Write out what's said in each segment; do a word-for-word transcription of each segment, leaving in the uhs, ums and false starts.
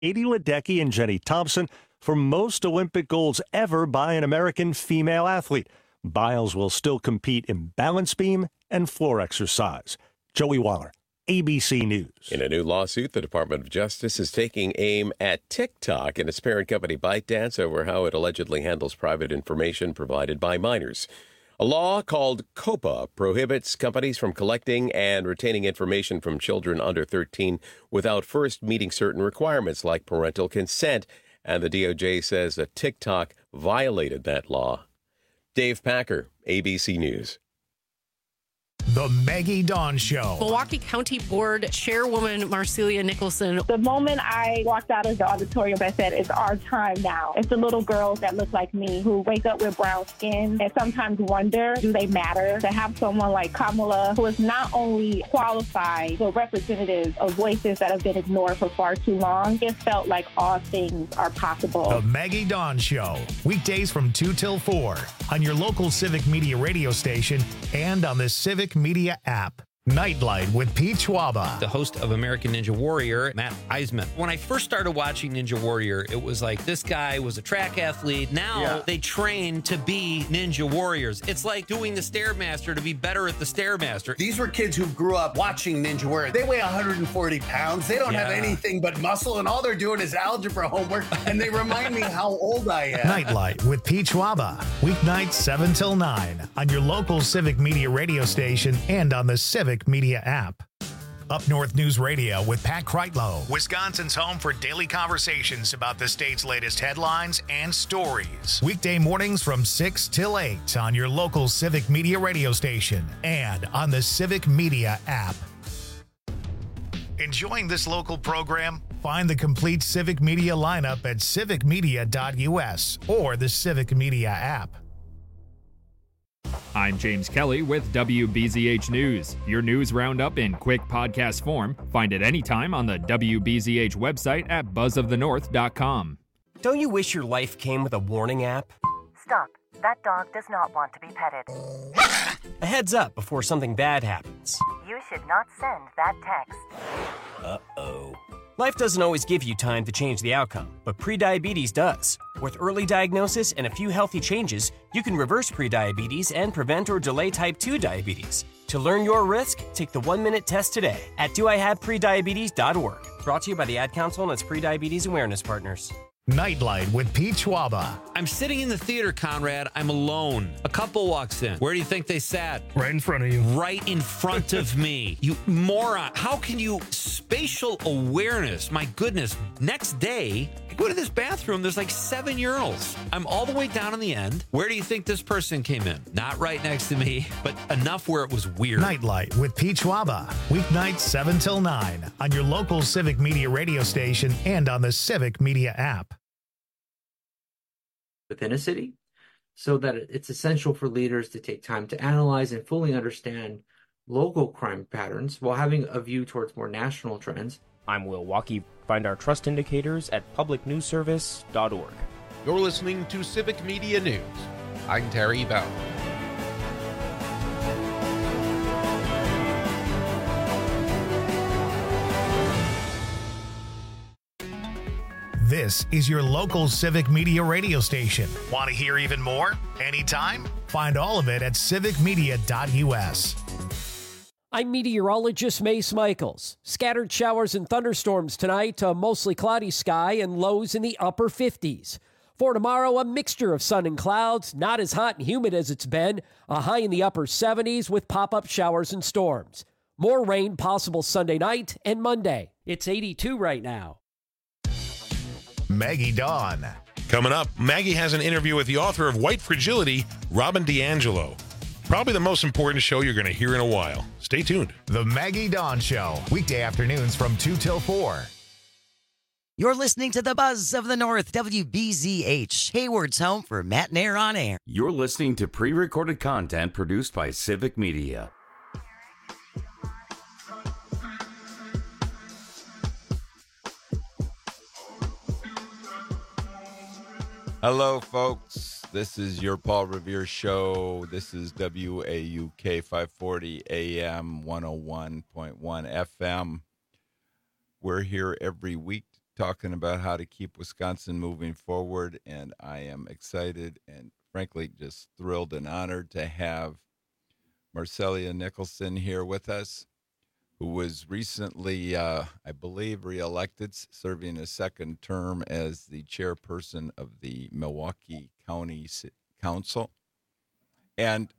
Katie Ledecky and Jenny Thompson for most Olympic golds ever by an American female athlete. Biles will still compete in balance beam and floor exercise. Joey Waller, A B C News. In a new lawsuit, the Department of Justice is taking aim at TikTok and its parent company ByteDance over how it allegedly handles private information provided by minors. A law called COPPA prohibits companies from collecting and retaining information from children under thirteen without first meeting certain requirements like parental consent, and the D O J says that TikTok violated that law. Dave Packer, A B C News. The Maggie Dawn Show. Milwaukee County Board Chairwoman Marcelia Nicholson. The moment I walked out of the auditorium, I said, it's our time now. It's the little girls that look like me who wake up with brown skin and sometimes wonder, do they matter? To have someone like Kamala, who is not only qualified, but representative of voices that have been ignored for far too long, it felt like all things are possible. The Maggie Dawn Show. Weekdays from two till four on your local Civic Media radio station and on the Civic Media app. Nightlight with Pete Schwaba. The host of American Ninja Warrior, Matt Eisman. When I first started watching Ninja Warrior, it was like this guy was a track athlete. Now yeah. they train to be Ninja Warriors. It's like doing the Stairmaster to be better at the Stairmaster. These were kids who grew up watching Ninja Warrior. They weigh one hundred forty pounds. They don't yeah. have anything but muscle, and all they're doing is algebra homework, and they remind me how old I am. Nightlight with Pete Schwaba. Weeknights seven till nine on your local Civic Media radio station and on the Civic Media app. Up North News Radio with Pat Kreitlow, Wisconsin's home for daily conversations about the state's latest headlines and stories. Weekday mornings from six till eight on your local Civic Media radio station and on the Civic Media app. Enjoying this local program? Find the complete Civic Media lineup at civic media dot u s or the Civic Media app. I'm James Kelly with W B Z H News, your news roundup in quick podcast form. Find it anytime on the W B Z H website at buzz of the north dot com. Don't you wish your life came with a warning app? Stop. That dog does not want to be petted. A heads up before something bad happens. You should not send that text. Uh-oh. Life doesn't always give you time to change the outcome, but prediabetes does. With early diagnosis and a few healthy changes, you can reverse prediabetes and prevent or delay type two diabetes. To learn your risk, take the one-minute test today at do I have prediabetes dot org. Brought to you by the Ad Council and its Prediabetes Awareness Partners. Nightlight with Pete Schwaba. I'm sitting in the theater, Conrad. I'm alone. A couple walks in. Where do you think they sat? Right in front of you. Right in front of me. You moron. How can you... Spatial awareness. My goodness. Next day, I go to this bathroom. There's like seven urinals. I'm all the way down on the end. Where do you think this person came in? Not right next to me, but enough where it was weird. Nightlight with Pete Schwaba. Weeknights seven till nine on your local Civic Media radio station and on the Civic Media app. Within a city, so that it's essential for leaders to take time to analyze and fully understand local crime patterns while having a view towards more national trends. I'm Will Walkie. Find our trust indicators at public news service dot org. You're listening to Civic Media News. I'm Terry Bell. This is your local Civic Media radio station. Want to hear even more? Anytime? Find all of it at civic media dot u s. I'm meteorologist Mace Michaels. Scattered showers and thunderstorms tonight, a mostly cloudy sky and lows in the upper fifties. For tomorrow, a mixture of sun and clouds, not as hot and humid as it's been, a high in the upper seventies with pop-up showers and storms. More rain possible Sunday night and Monday. It's eighty-two right now. Maggie Dawn. Coming up, Maggie has an interview with the author of White Fragility, Robin DiAngelo. Probably the most important show you're going to hear in a while. Stay tuned. The Maggie Dawn Show, weekday afternoons from two till four. You're listening to the Buzz of the North, W B Z H, Hayward's home for Matt Nair on air. You're listening to pre-recorded content produced by Civic Media. Hello, folks. This is your Paul Revere Show. This is W A U K five forty A M, one oh one point one F M. We're here every week to talking about how to keep Wisconsin moving forward. And I am excited and frankly just thrilled and honored to have Marcelia Nicholson here with us, who was recently, uh, I believe, reelected, serving a second term as the chairperson of the Milwaukee County Council. And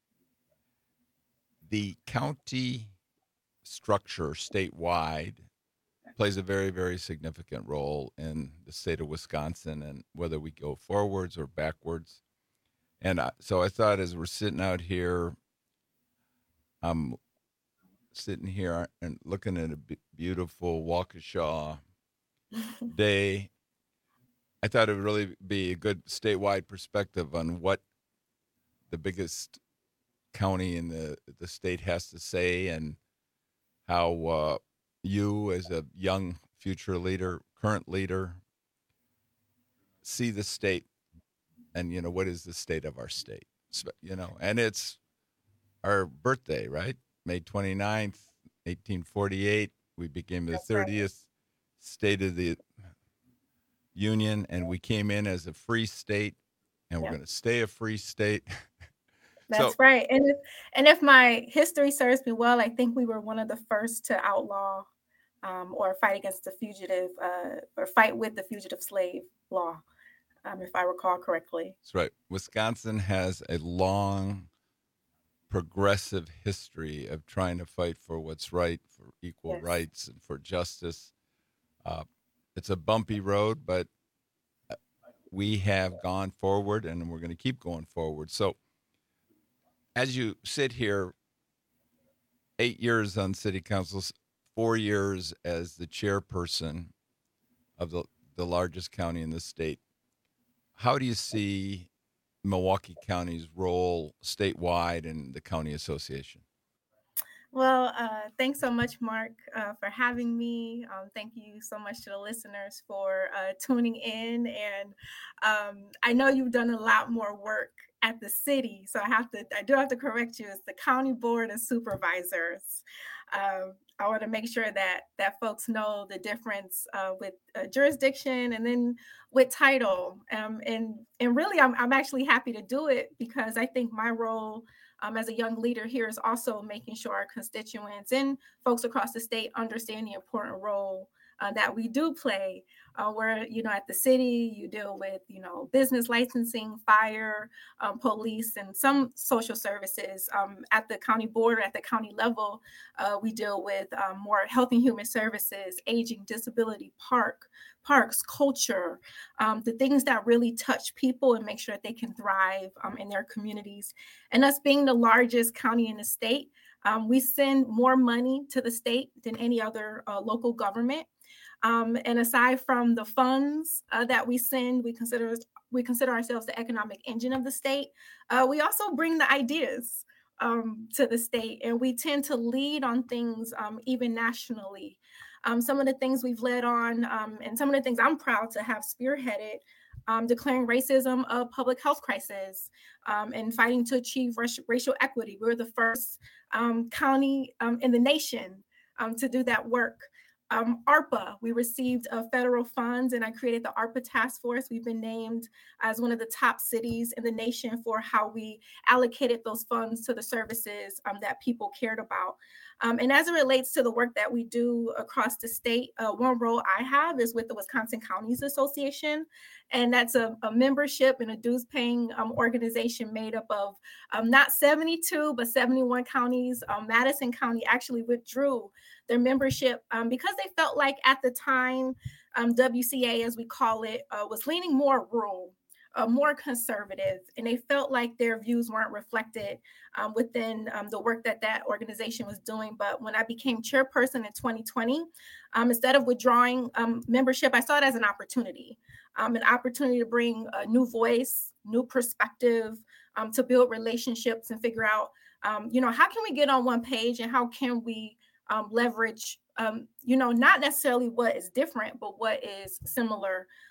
the county structure statewide plays a very, very significant role in the state of Wisconsin and whether we go forwards or backwards. And I, so I thought as we're sitting out here, I'm sitting here and looking at a b- beautiful Waukesha day, I thought it would really be a good statewide perspective on what the biggest county in the, the state has to say and how uh, you as a young future leader, current leader, see the state and, you know, what is the state of our state, you know, and it's our birthday, right? May twenty-ninth, eighteen forty-eight, we became the thirtieth state of the union, and we came in as a free state, and we're Yeah. going to stay a free state. That's So- right. And if, and if my history serves me well, I think we were one of the first to outlaw um, or fight against the fugitive uh, or fight with the fugitive slave law, um, if I recall correctly. That's right. Wisconsin has a long, progressive history of trying to fight for what's right, for equal Yes. rights, and for justice. Uh, it's a bumpy road, but we have gone forward, and we're going to keep going forward. So, as you sit here, eight years on city council, four years as the chairperson of the, the largest county in the state, how do you see Milwaukee County's role statewide in the county association? Well, uh, thanks so much, Mark, uh, for having me. Um, thank you so much to the listeners for uh, tuning in. And um, I know you've done a lot more work at the city, so I have to, I do have to correct you. It's the County Board of Supervisors. Um, I want to make sure that that folks know the difference uh, with uh, jurisdiction and then with title. Um, and and really, I'm I'm actually happy to do it because I think my role um, as a young leader here is also making sure our constituents and folks across the state understand the important role uh, that we do play. Uh, where, you know, at the city, you deal with, you know, business licensing, fire, um, police, and some social services. Um, at the county board, at the county level, uh, we deal with um, more health and human services, aging, disability, park, parks, culture, um, the things that really touch people and make sure that they can thrive um, in their communities. And us being the largest county in the state, um, we send more money to the state than any other uh, local government. Um, and aside from the funds uh, that we send, we consider we consider ourselves the economic engine of the state. Uh, we also bring the ideas um, to the state, and we tend to lead on things um, even nationally. Um, some of the things we've led on, um, and some of the things I'm proud to have spearheaded, um, declaring racism a public health crisis, um, and fighting to achieve racial, racial equity. We're the first um, county um, in the nation um, to do that work. Um, ARPA, we received uh, federal funds, and I created the ARPA task force. We've been named as one of the top cities in the nation for how we allocated those funds to the services um, that people cared about. Um, and as it relates to the work that we do across the state, uh, one role I have is with the Wisconsin Counties Association. And that's a, a membership and a dues paying um, organization made up of um, not seventy-two, but seventy-one counties. Um, Madison County actually withdrew their membership um, because they felt like at the time, um, W C A, as we call it, uh, was leaning more rural, uh, more conservative, and they felt like their views weren't reflected um, within um, the work that that organization was doing. But when I became chairperson in twenty twenty, um, instead of withdrawing um, membership, I saw it as an opportunity, um, an opportunity to bring a new voice, new perspective, um, to build relationships and figure out, um, you know, how can we get on one page and how can we Um, leverage, um, you know, not necessarily what is different, but what is similar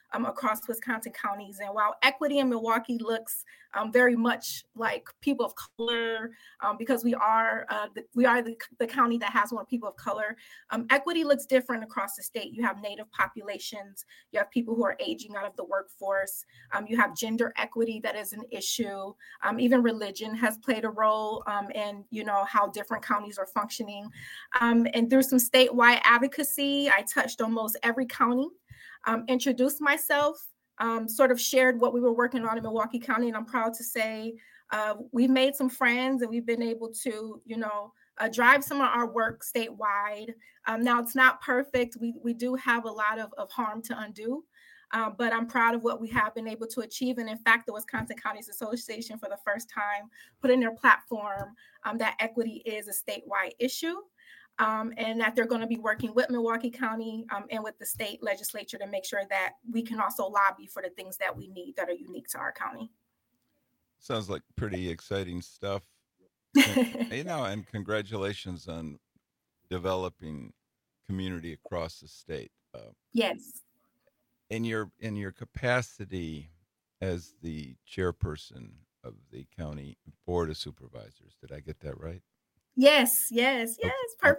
um, across Wisconsin counties. And while equity in Milwaukee looks um, very much like people of color, um, because we are uh, the, we are the, the county that has more people of color, um, equity looks different across the state. You have Native populations, you have people who are aging out of the workforce, um, you have gender equity that is an issue. Um, even religion has played a role um, in, you know, how different counties are functioning. Um, and through some statewide advocacy, I touched almost every county. Um, introduced myself, um, sort of shared what we were working on in Milwaukee County. And I'm proud to say uh, we've made some friends and we've been able to, you know, uh, drive some of our work statewide. Um, now, it's not perfect. We, we do have a lot of, of harm to undo, uh, but I'm proud of what we have been able to achieve. And in fact, the Wisconsin Counties Association for the first time put in their platform um, that equity is a statewide issue. Um, and that they're going to be working with Milwaukee County um, and with the state legislature to make sure that we can also lobby for the things that we need that are unique to our county. Sounds like pretty exciting stuff. And, you know, and congratulations on developing community across the state. Uh, yes. In your in your capacity as the chairperson of the county board of supervisors, did I get that right? Yes, yes, yes,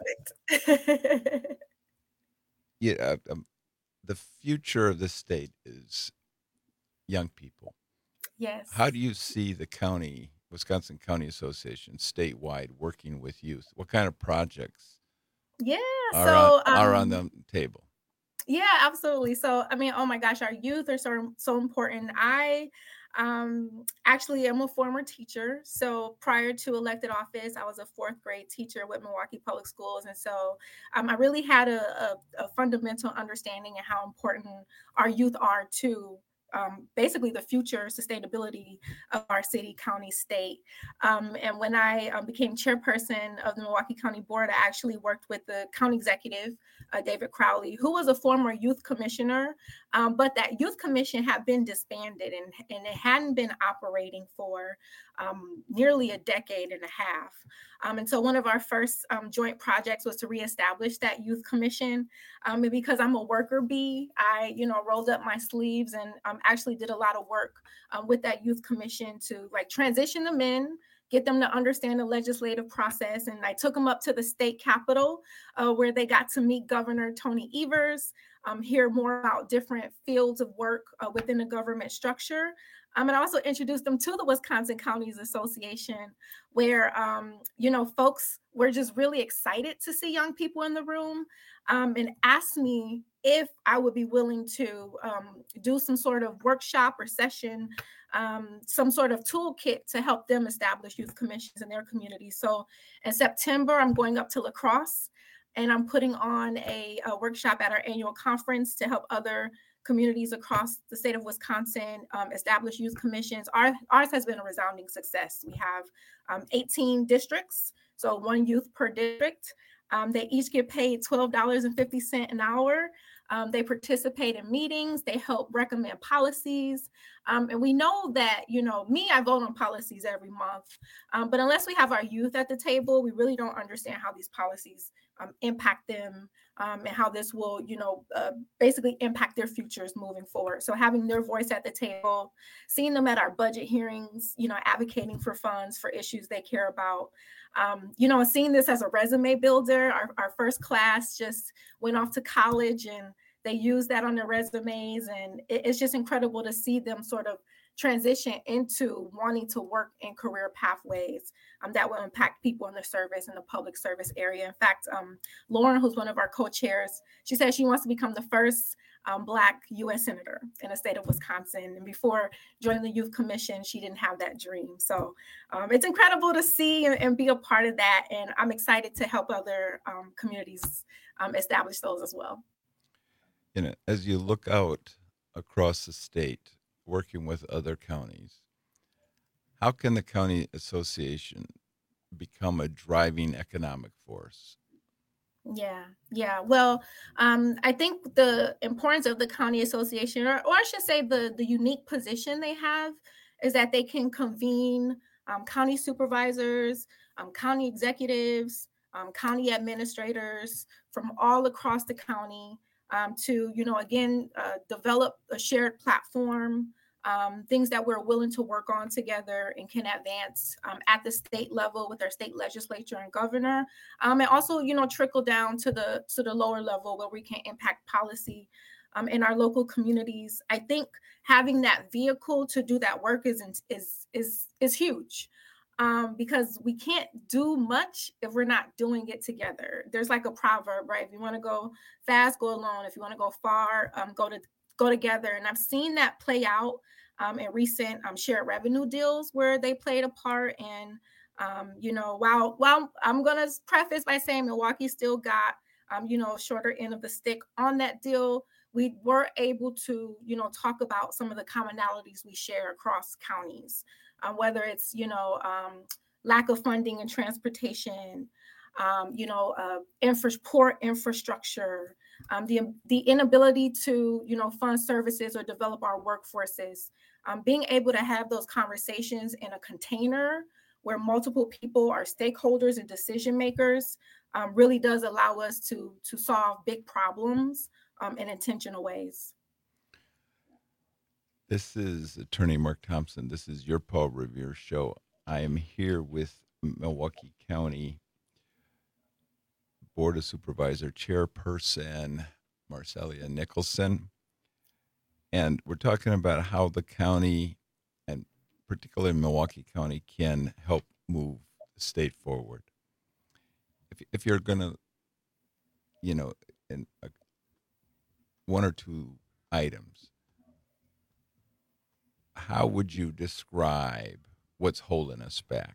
perfect. Yeah, um, the future of the state is young people. Yes. How do you see the county, Wisconsin County Association, statewide working with youth? What kind of projects Yeah, are, so on, are on um, the table? Yeah, absolutely. So, I mean, oh my gosh, our youth are so so important. I um, actually am a former teacher. So prior to elected office, I was a fourth grade teacher with Milwaukee Public Schools. And so um, I really had a, a, a fundamental understanding of how important our youth are to um, basically the future sustainability of our city, county, state. Um, and when I um, became chairperson of the Milwaukee County Board, I actually worked with the county executive, uh, David Crowley, who was a former youth commissioner, um, but that youth commission had been disbanded and, and it hadn't been operating for um, nearly a decade and a half. Um, and so one of our first um, joint projects was to reestablish that youth commission. Um, and because I'm a worker bee, I, you know, rolled up my sleeves and um, actually did a lot of work um, with that youth commission to like transition them in, get them to understand the legislative process. And I took them up to the state capitol uh, where they got to meet Governor Tony Evers, um, hear more about different fields of work uh, within the government structure. Um, and also introduced them to the Wisconsin Counties Association, where, um, you know, folks were just really excited to see young people in the room um, and asked me if I would be willing to um, do some sort of workshop or session, um, some sort of toolkit to help them establish youth commissions in their community. So in September, I'm going up to La Crosse and I'm putting on a, a workshop at our annual conference to help other communities across the state of Wisconsin um, establish youth commissions. Our, ours has been a resounding success. We have um, eighteen districts, so one youth per district. Um, they each get paid twelve dollars and fifty cents an hour. Um, they participate in meetings. They help recommend policies. Um, and we know that, you know, me, I vote on policies every month. Um, but unless we have our youth at the table, we really don't understand how these policies um, impact them um, and how this will, you know, uh, basically impact their futures moving forward. So having their voice at the table, seeing them at our budget hearings, you know, advocating for funds for issues they care about. Um, you know, seeing this as a resume builder. Our, our first class just went off to college and they use that on their resumes. And it, it's just incredible to see them sort of transition into wanting to work in career pathways um, that will impact people in the service and the public service area. In fact, um, Lauren, who's one of our co-chairs, she says she wants to become the first um, Black U S Senator in the state of Wisconsin. And before joining the Youth Commission, she didn't have that dream. So um, it's incredible to see and, and be a part of that. And I'm excited to help other um, communities um, establish those as well. You know, as you look out across the state, working with other counties, how can the county association become a driving economic force? Yeah, yeah. Well, um, I think the importance of the county association, or, or I should say the, the unique position they have, is that they can convene um, county supervisors, um, county executives, um, county administrators from all across the county um, to, you know, again, uh, develop a shared platform, um, things that we're willing to work on together and can advance um, at the state level with our state legislature and governor, um, and also, you know, trickle down to the to the lower level where we can impact policy um, in our local communities. I think having that vehicle to do that work is is is is huge. Um, because we can't do much if we're not doing it together. There's like a proverb, right? If you want to go fast, go alone. If you want to go far, um, go to go together. And I've seen that play out um, in recent um, shared revenue deals where they played a part. And um, you know, while while I'm gonna preface by saying Milwaukee still got um, you know, shorter end of the stick on that deal, we were able to, you know, talk about some of the commonalities we share across counties. Um, whether it's, you know, um, lack of funding and transportation, um, you know, uh, infra- poor infrastructure, um, the the inability to, you know, fund services or develop our workforces. Um, being able to have those conversations in a container where multiple people are stakeholders and decision makers um, really does allow us to to solve big problems um, in intentional ways. This is Attorney Mark Thompson. This is your Paul Revere Show. I am here with Milwaukee County Board of Supervisor Chairperson Marcellia Nicholson. And we're talking about how the county, and particularly Milwaukee County, can help move the state forward. If, if you're going to, you know, in a, one or two items, how would you describe what's holding us back?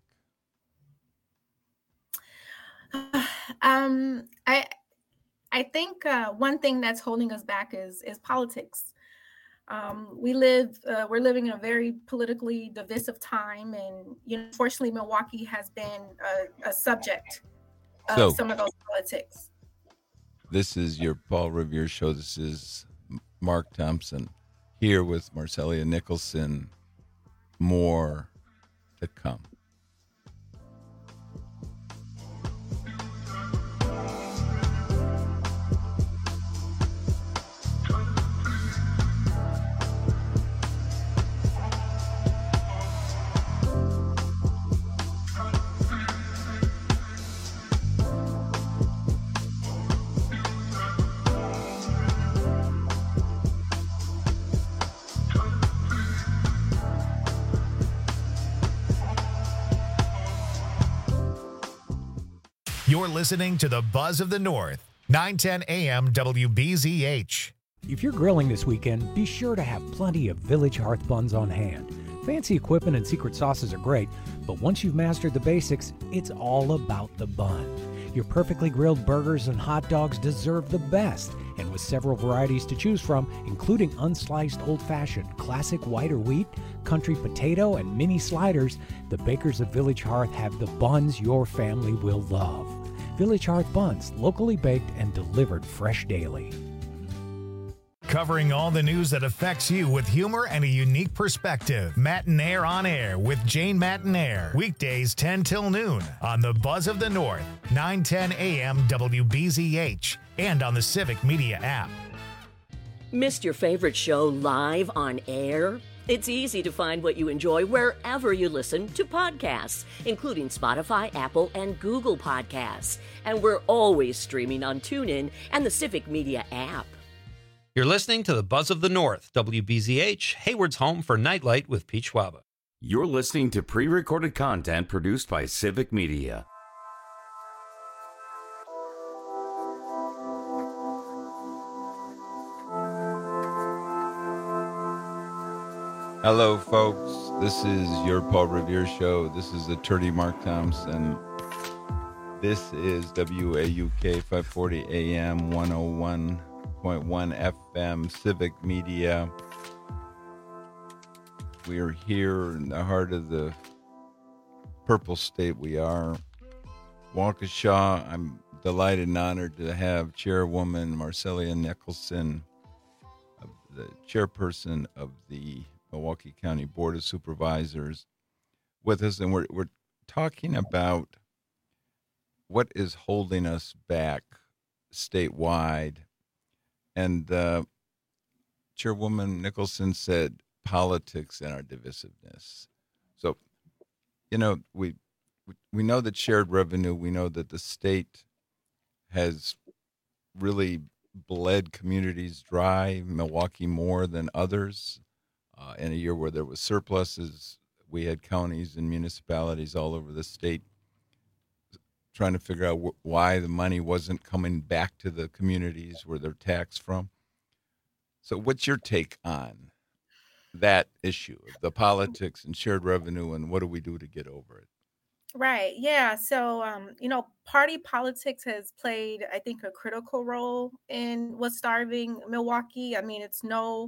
Um, I I think uh, one thing that's holding us back is is politics. Um, we live uh, we're living in a very politically divisive time, and you know, unfortunately, Milwaukee has been a, a subject of So- some of those politics. This is your Paul Revere Show. This is Mark Thompson here with Marcellia Nicholson. More to come. You're listening to the Buzz of the North, nine ten A M W B Z H. If you're grilling this weekend, be sure to have plenty of Village Hearth buns on hand. Fancy equipment and secret sauces are great, but once you've mastered the basics, it's all about the bun. Your perfectly grilled burgers and hot dogs deserve the best, and with several varieties to choose from, including unsliced old-fashioned, classic white or wheat, country potato, and mini sliders, the bakers of Village Hearth have the buns your family will love. Village Hearth buns, locally baked and delivered fresh daily. Covering all the news that affects you with humor and a unique perspective. Matinaire on Air with Jane Matinaire. Weekdays ten till noon on the Buzz of the North, nine ten A M W B Z H, and on the Civic Media app. Missed your favorite show live on air? It's easy to find what you enjoy wherever you listen to podcasts, including Spotify, Apple, and Google Podcasts. And we're always streaming on TuneIn and the Civic Media app. You're listening to the Buzz of the North, W B Z H, Hayward's home for Nightlight with Pete Schwaba. You're listening to pre-recorded content produced by Civic Media. Hello, folks. This is your Paul Revere Show. This is Attorney Mark Thompson. This is W A U K five forty A M, one oh one point one F M, Civic Media. We are here in the heart of the purple state we are. Waukesha. I'm delighted and honored to have Chairwoman Marcellia Nicholson, the chairperson of the Milwaukee County Board of Supervisors, with us, and we're we're talking about what is holding us back statewide And uh, Chairwoman Nicholson said politics and our divisiveness. So, you know, we we know that shared revenue, we know that the state has really bled communities dry, Milwaukee more than others. Uh, in a year where there was surpluses, we had counties and municipalities all over the state trying to figure out wh- why the money wasn't coming back to the communities where they're taxed from. So what's your take on that issue, the politics and shared revenue, and what do we do to get over it? Right. Yeah. So, um, you know, party politics has played, I think, a critical role in what's starving Milwaukee. I mean, it's no,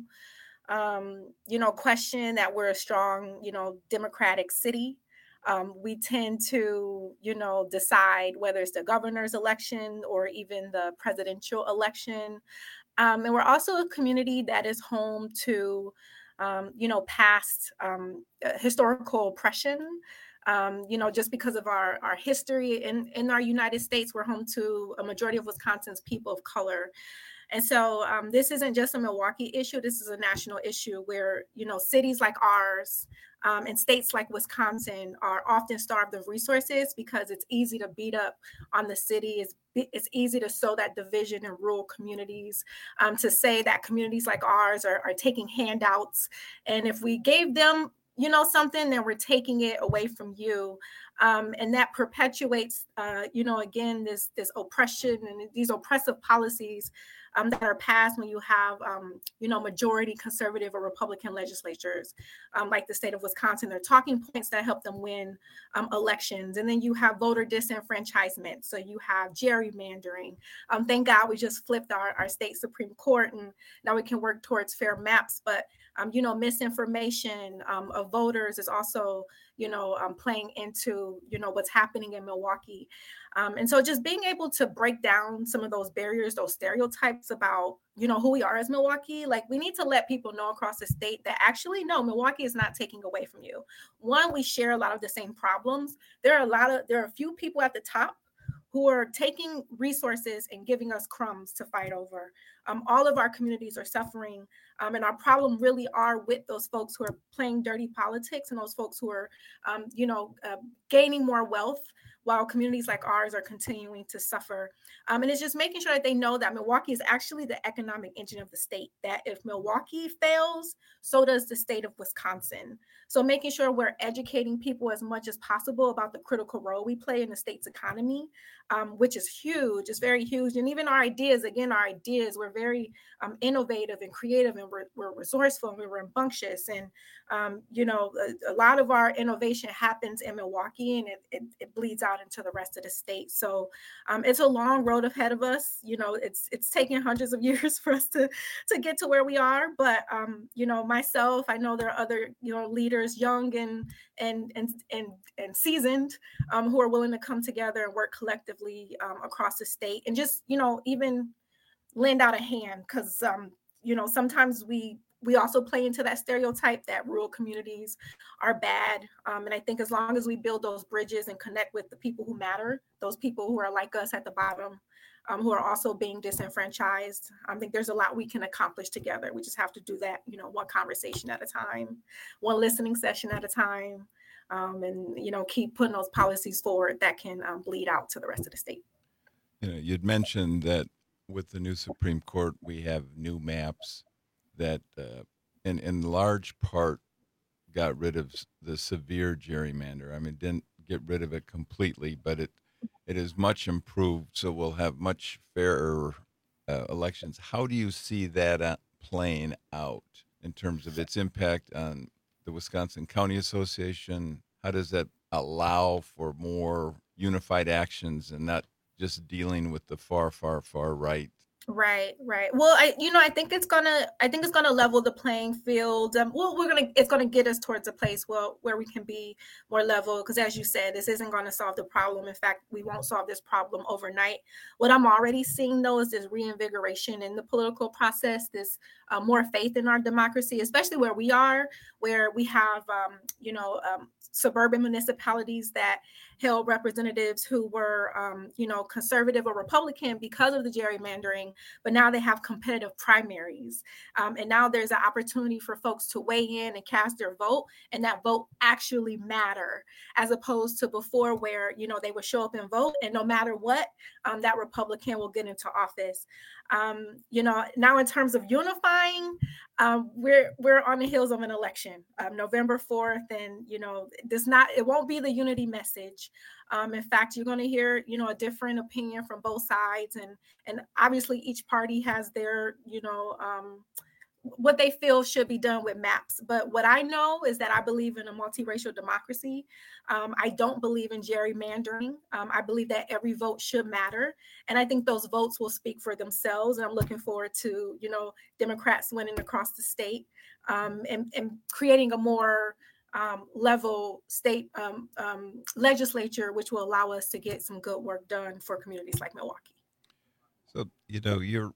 um, you know, question that we're a strong, you know, Democratic city. Um, we tend to, you know, decide whether it's the governor's election or even the presidential election. Um, and we're also a community that is home to, um, you know, past um, uh, historical oppression. Um, you know, just because of our, our history in, in our United States, we're home to a majority of Wisconsin's people of color. And so um, this isn't just a Milwaukee issue. This is a national issue where, you know, cities like ours um, and states like Wisconsin are often starved of resources because it's easy to beat up on the city. It's, it's easy to sow that division in rural communities, um, to say that communities like ours are, are taking handouts. And if we gave them you know, something, then we're taking it away from you. Um, and that perpetuates, uh, you know, again, this this oppression and these oppressive policies um, that are passed when you have, um, you know, majority conservative or Republican legislatures, um, like the state of Wisconsin. They're talking points that help them win um, elections. And then you have voter disenfranchisement. So you have gerrymandering. Um, thank God we just flipped our, our state Supreme Court, and now we can work towards fair maps. But Um, you know, misinformation um, of voters is also, you know, um, playing into, you know, what's happening in Milwaukee. Um, and so just being able to break down some of those barriers, those stereotypes about, you know, who we are as Milwaukee, like we need to let people know across the state that actually, no, Milwaukee is not taking away from you. One, we share a lot of the same problems. There are a lot of, there are a few people at the top who are taking resources and giving us crumbs to fight over. Um, all of our communities are suffering. Um, and our problem really are with those folks who are playing dirty politics and those folks who are, um, you know, uh, gaining more wealth while communities like ours are continuing to suffer. Um, and it's just making sure that they know that Milwaukee is actually the economic engine of the state, that if Milwaukee fails, so does the state of Wisconsin. So making sure we're educating people as much as possible about the critical role we play in the state's economy, um, which is huge, it's very huge. And even our ideas, again, our ideas, we're very um, innovative and creative, and we're, we're resourceful and we're rambunctious. And, um, you know, a, a lot of our innovation happens in Milwaukee, and it, it, it bleeds out into the rest of the state. So um, it's a long road ahead of us. You know, it's it's taken hundreds of years for us to to get to where we are. But um, you know, myself, I know there are other you know leaders, young and and and and and seasoned, um, who are willing to come together and work collectively um, across the state, and just you know even lend out a hand, because um, you know sometimes we. We also play into that stereotype that rural communities are bad. Um, and I think as long as we build those bridges and connect with the people who matter, those people who are like us at the bottom, um, who are also being disenfranchised, I think there's a lot we can accomplish together. We just have to do that, you know, one conversation at a time, one listening session at a time, um, and, you know, keep putting those policies forward that can um, bleed out to the rest of the state. You know, you'd mentioned that with the new Supreme Court, we have new maps that uh, in, in large part got rid of the severe gerrymander. I mean, didn't get rid of it completely, but it it is much improved, so we'll have much fairer uh, elections. How do you see that uh, playing out in terms of its impact on the Wisconsin County Association? How does that allow for more unified actions and not just dealing with the far, far, far right? Right, right. Well, I, you know, I think it's gonna, I think it's gonna level the playing field. Um, well, we're gonna, it's gonna get us towards a place where where we can be more level. Because as you said, this isn't gonna solve the problem. In fact, we won't solve this problem overnight. What I'm already seeing though is this reinvigoration in the political process, this uh, more faith in our democracy, especially where we are, where we have, um, you know, um, suburban municipalities that held representatives who were, um, you know, conservative or Republican because of the gerrymandering. but now they have competitive primaries. Um, and now there's an opportunity for folks to weigh in and cast their vote, and that vote actually matter, as opposed to before where, you know, they would show up and vote, and no matter what, um, that Republican will get into office. Um, you know, now in terms of unifying, um, we're we're on the heels of an election, um, November fourth, and you know, this not it won't be the unity message. Um, in fact, you're going to hear, you know, a different opinion from both sides, and and obviously each party has their, you know, um, what they feel should be done with maps. But what I know is that I believe in a multiracial democracy. Um, I don't believe in gerrymandering. Um, I believe that every vote should matter. And I think those votes will speak for themselves. And I'm looking forward to, you know, Democrats winning across the state, um, and, and creating a more um, level state um, um, legislature, which will allow us to get some good work done for communities like Milwaukee. So, you know, you're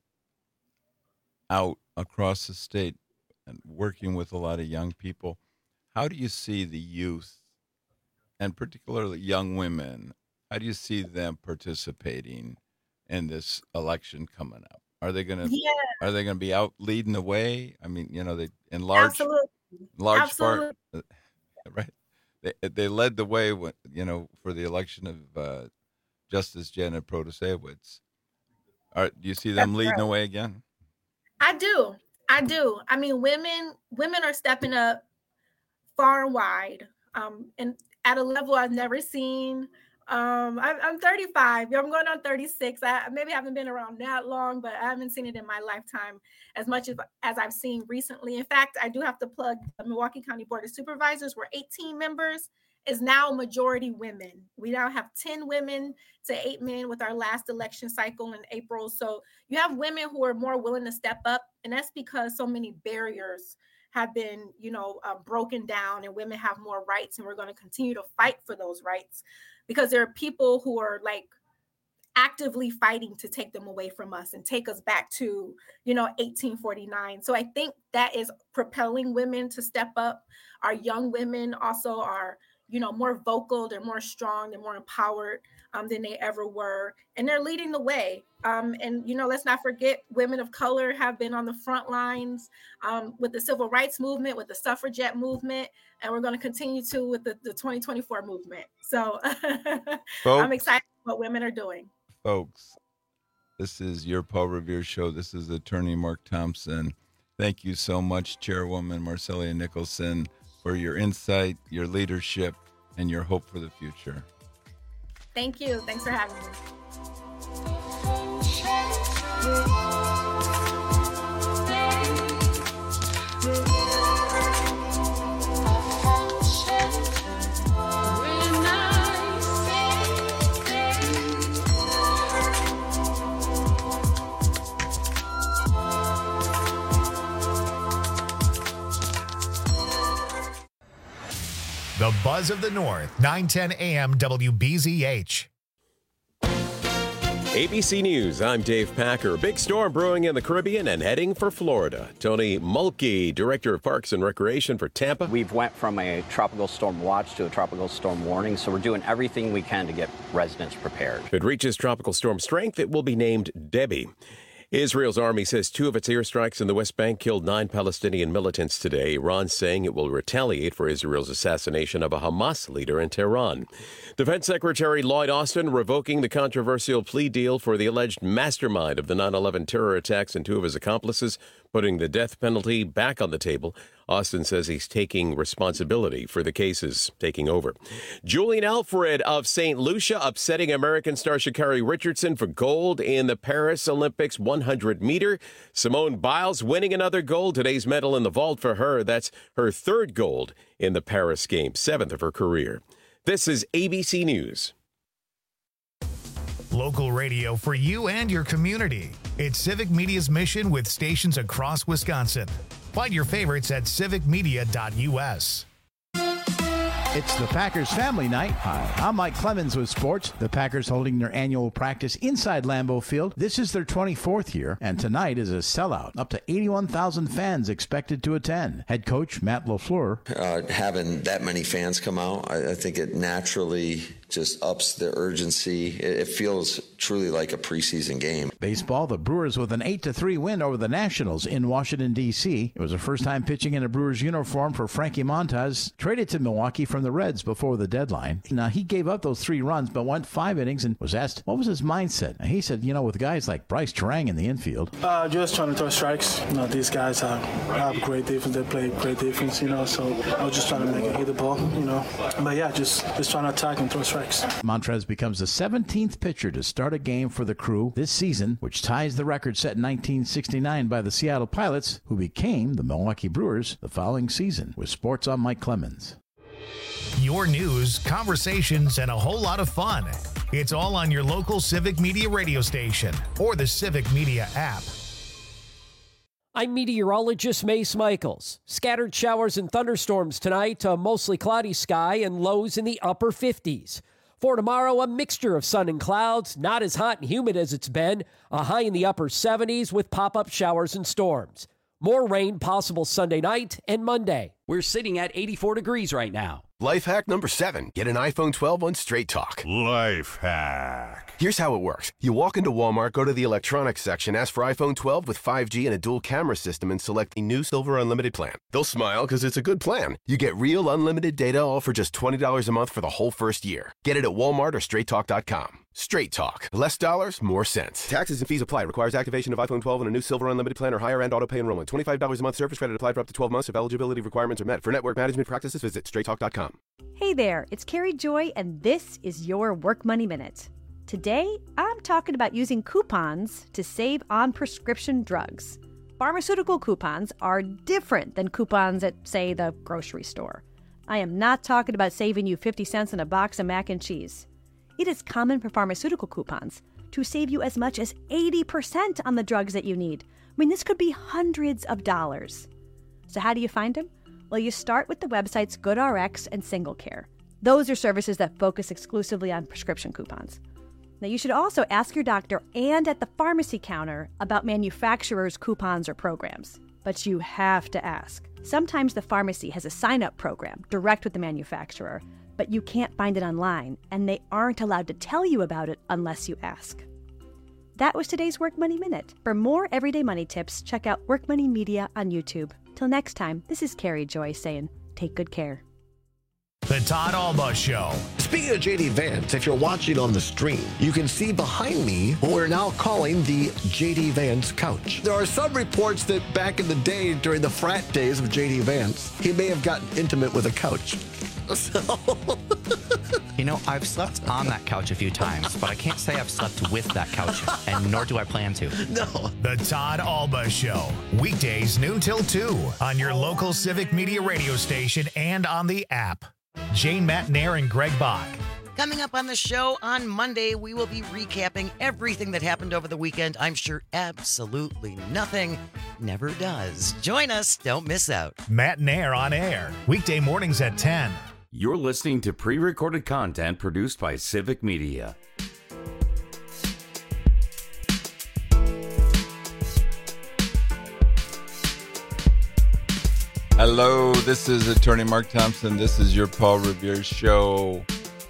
out across the state and working with a lot of young people. How do you see the youth, and particularly young women, how do you see them participating in this election coming up? Are they going to yeah. are they going to be out leading the way? I mean, you know, they in large Absolutely. large Absolutely. part right. They they led the way when, you know, for the election of uh, Justice Janet Protasewicz. Are do you see them That's leading right. the way again? I do. I do. I mean, women women are stepping up far and wide, um, and at a level I've never seen. Um, I, I'm thirty-five. I'm going on thirty-six. I maybe haven't been around that long, but I haven't seen it in my lifetime as much as, as I've seen recently. In fact, I do have to plug the Milwaukee County Board of Supervisors, where eighteen members is now majority women. We now have ten women to eight men with our last election cycle in April. So you have women who are more willing to step up, and that's because so many barriers have been, you know, uh, broken down, and women have more rights, and we're going to continue to fight for those rights, because there are people who are like actively fighting to take them away from us and take us back to, you know, eighteen forty-nine. So I think that is propelling women to step up. Our young women also are, you know, more vocal, they're more strong, they're more empowered um, than they ever were. And they're leading the way. Um, and, you know, let's not forget, women of color have been on the front lines um, with the civil rights movement, with the suffragette movement, and we're going to continue to with the, the twenty twenty-four movement. So I'm excited what women are doing. Folks, this is your Paul Revere Show. This is Attorney Mark Thompson. Thank you so much, Chairwoman Marcellia Nicholson, for your insight, your leadership, and your hope for the future. Thank you. Thanks for having me. The Buzz of the North, nine ten A M W B Z H. A B C News, I'm Dave Packer. Big storm brewing in the Caribbean and heading for Florida. Tony Mulkey, Director of Parks and Recreation for Tampa. We've went from a tropical storm watch to a tropical storm warning, so we're doing everything we can to get residents prepared. If it reaches tropical storm strength, it will be named Debbie. Israel's army says two of its airstrikes in the West Bank killed nine Palestinian militants today. Iran saying it will retaliate for Israel's assassination of a Hamas leader in Tehran. Defense Secretary Lloyd Austin revoking the controversial plea deal for the alleged mastermind of the nine eleven terror attacks and two of his accomplices, putting the death penalty back on the table. Austin says he's taking responsibility for the cases taking over. Julian Alfred of Saint Lucia upsetting American star Sha'Carri Richardson for gold in the Paris Olympics one hundred meter. Simone Biles winning another gold. Today's medal in the vault for her. That's her third gold in the Paris Games, seventh of her career. This is A B C News. Local radio for you and your community. It's Civic Media's mission with stations across Wisconsin. Find your favorites at civic media dot U S. It's the Packers Family Night. Hi, I'm Mike Clemens with sports. The Packers holding their annual practice inside Lambeau Field. This is their twenty-fourth year, and tonight is a sellout. Up to eighty-one thousand fans expected to attend. Head coach Matt LaFleur. Uh, having that many fans come out, I, I think it naturally just ups the urgency. It, it feels truly like a preseason game. Baseball, the Brewers with an eight to three win over the Nationals in Washington, D C It was the first time pitching in a Brewers uniform for Frankie Montas, traded to Milwaukee from the Reds before the deadline. Now, he gave up those three runs, but went five innings and was asked, what was his mindset? And he said, you know, with guys like Bryce Terang in the infield. Uh, just trying to throw strikes. You know, these guys have, have great defense. They play great defense, you know, so I was just trying to make it hit the ball, you know. But yeah, just, just trying to attack and throw strikes. Montrez becomes the seventeenth pitcher to start a game for the Crew this season, which ties the record set in nineteen sixty-nine by the Seattle Pilots, who became the Milwaukee Brewers the following season. With Sports, I'm Mike Clemens. Your news, conversations, and a whole lot of fun. It's all on your local Civic Media radio station or the Civic Media app. I'm meteorologist Mace Michaels. Scattered showers and thunderstorms tonight, a mostly cloudy sky and lows in the upper fifties. For tomorrow, a mixture of sun and clouds, not as hot and humid as it's been, a high in the upper seventies with pop-up showers and storms. More rain possible Sunday night and Monday. We're sitting at eighty-four degrees right now. Life hack number seven. Get an iPhone twelve on Straight Talk. Life hack. Here's how it works. You walk into Walmart, go to the electronics section, ask for iPhone twelve with five G and a dual camera system, and select the new Silver Unlimited plan. They'll smile because it's a good plan. You get real unlimited data all for just twenty dollars a month for the whole first year. Get it at Walmart or straight talk dot com. Straight Talk. Less dollars, more sense. Taxes and fees apply. Requires activation of iPhone twelve and a new Silver Unlimited plan or higher end auto pay enrollment. twenty-five dollars a month service credit applied for up to twelve months if eligibility requirements are met. For network management practices, visit straight talk dot com. Hey there, it's Carrie Joy, and this is your Work Money Minute. Today, I'm talking about using coupons to save on prescription drugs. Pharmaceutical coupons are different than coupons at, say, the grocery store. I am not talking about saving you fifty cents on a box of mac and cheese. It is common for pharmaceutical coupons to save you as much as eighty percent on the drugs that you need. I mean, this could be hundreds of dollars. So how do you find them? Well, you start with the websites GoodRx and SingleCare. Those are services that focus exclusively on prescription coupons. Now, you should also ask your doctor and at the pharmacy counter about manufacturers' coupons or programs. But you have to ask. Sometimes the pharmacy has a sign-up program direct with the manufacturer, but you can't find it online, and they aren't allowed to tell you about it unless you ask. That was today's Work Money Minute. For more everyday money tips, check out Work Money Media on YouTube. Till next time, this is Carrie Joy saying, take good care. The Todd Alba Show. Speaking of J D Vance, if you're watching on the stream, you can see behind me what we're now calling the J D Vance couch. There are some reports that back in the day, during the frat days of J D Vance, he may have gotten intimate with a couch. So... You know, I've slept on that couch a few times, but I can't say I've slept with that couch, and nor do I plan to. No. The Todd Alba Show. Weekdays noon till two on your local Civic Media radio station and on the app. Jane Matnair and Greg Bach. Coming up on the show on Monday, we will be recapping everything that happened over the weekend. I'm sure absolutely nothing never does. Join us. Don't miss out. Matnair on air. Weekday mornings at ten. You're listening to pre-recorded content produced by Civic Media. Hello, this is Attorney Mark Thompson. This is your Paul Revere Show.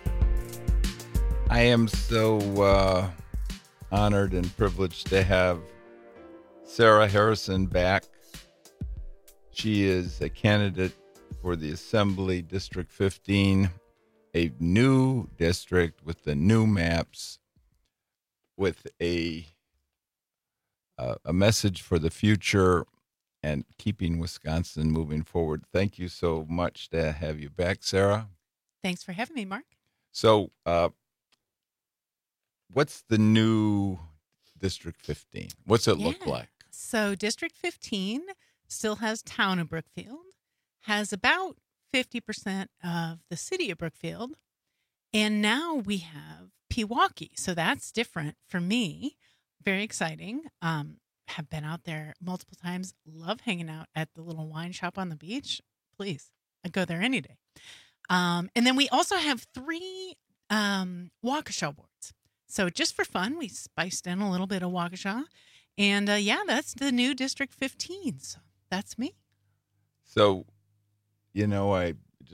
I am so uh, honored and privileged to have Sarah Harrison back. She is a candidate for the Assembly District fifteen, a new district with the new maps, with a uh, a message for the future and keeping Wisconsin moving forward. Thank you so much to have you back, Sarah. Thanks for having me, Mark. So, uh, what's the new District fifteen? What's it yeah. look like? So, District fifteen still has town of Brookfield, has about fifty percent of the city of Brookfield, and now we have Pewaukee. So that's different for me. Very exciting. Um, have been out there multiple times. Love hanging out at the little wine shop on the beach. Please, I'd go there any day. Um, and then we also have three um, Waukesha boards. So just for fun, we spiced in a little bit of Waukesha. And uh, yeah, that's the new District fifteen. So that's me. So, you know, I just